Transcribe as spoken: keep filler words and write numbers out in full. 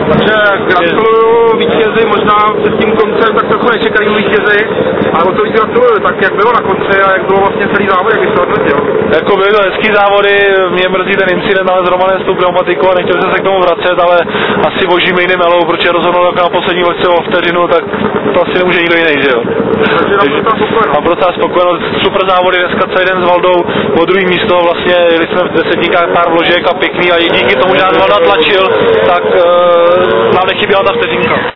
Takže gratuluju vítězi, možná před tím koncem tak trochu nečekají vítězi, ale o to víc gratuluju, tak jak bylo na konci a jak bylo vlastně celý závod, jak bys to odletěl? Jako byly to hezký závody, mě mrzí ten incident, ale s Romanem s tou pneumatikou a nechtěl jsem se k tomu vracet, ale asi boží mejny melou, protože rozhodnul jako na poslední hoďce o vteřinu, tak to asi nemůže nikdo jiný, že jo? Takže nám spokojenost. Mám docela spokojenost, super závody, dneska celý den s Valdou, po druhý místo, vlastně jeli jsme v desetníkách pár vložek a pěkný a díky tomu, že nás Valda tlačil, tak uh, nám nechyběla ta vteřinka.